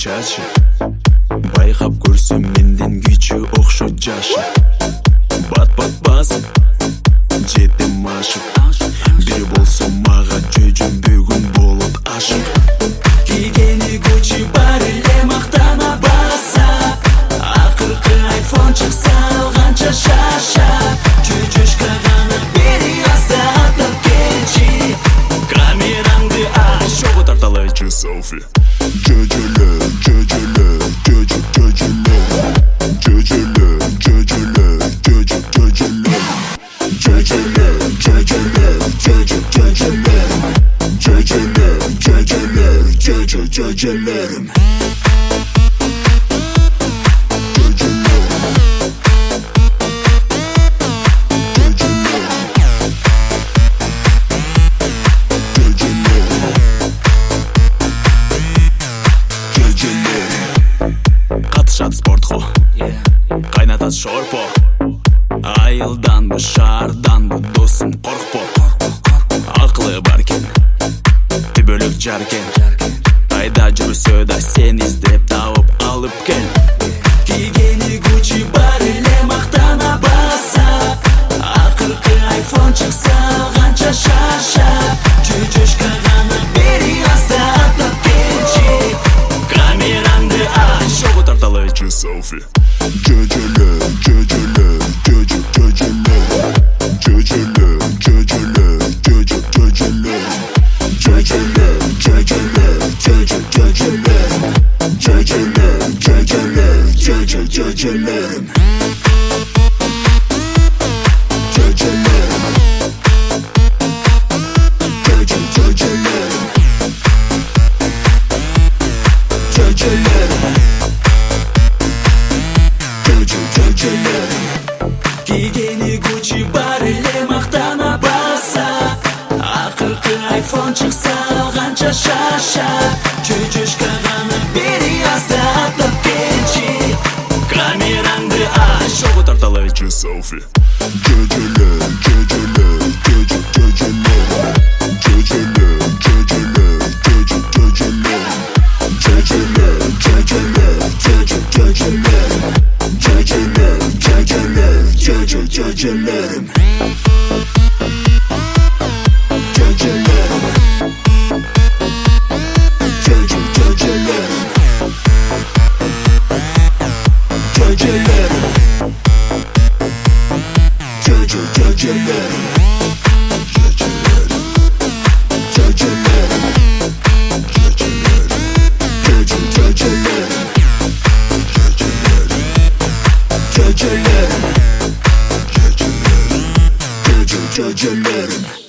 чачы. Байкап көрсөм менден кичүү окшойт жашы. Бат-бат басып жетем ашык. Бир болсо мага жөжөм бүгүн болот ашык. Кийгени Gucci бар эле мактана баса. Акыркы iPhone чыкса алганча шаша. Чөчөшкө гана бери астап келчи. Камераңды ач, чогуу тарталайчы селфи. Жөжөлө, жөжөлө, жөжөлө. Жөжөлө, жөжөлө, жөжөлө. Жөжөлө, жөжөлө, жөжөлө. Жөжөлө, жөжөлө, жөжөлөрүм. Катышат спортко, кайнатат шорпо. Айылданбы, шаарданбы, досум коркпо. Акылы бар экен, түбөлүк жар экен. Кайда жүрсө да сен издеп тауып алып кел. Кийгени Gucci бар эле мактана баса. Акыркы iPhone чыкса алганча шаша. Чөчөшкө гана бери астап келчи. Камераңды ач, чогуу тарталайчы селфи. Жөжөлө, жөжөлө, жөжөлө. Жөжөлө, жөжөлө, жөжөлө. Жөжөлө, жөжөлө, жөжөлө. Жөжөлө, жөжөлө, жөжөлөрүм. Кийгени Gucci бар эле мактана баса. Акыркы iPhone чыкса алганча шаша. Чөчөшкө гана бери астап келчи. Камераңды ач, чогуу тарталайчы селфи. Жөжөлө, жөжөлө, жөжөлө. Жөжөлө, жөжөлө, жөжөлө. Жөжөлө, жөжөлө, жөжөлө. Жөжөлө, жөжөлө, жөжөлөрүм. Jöjelerim.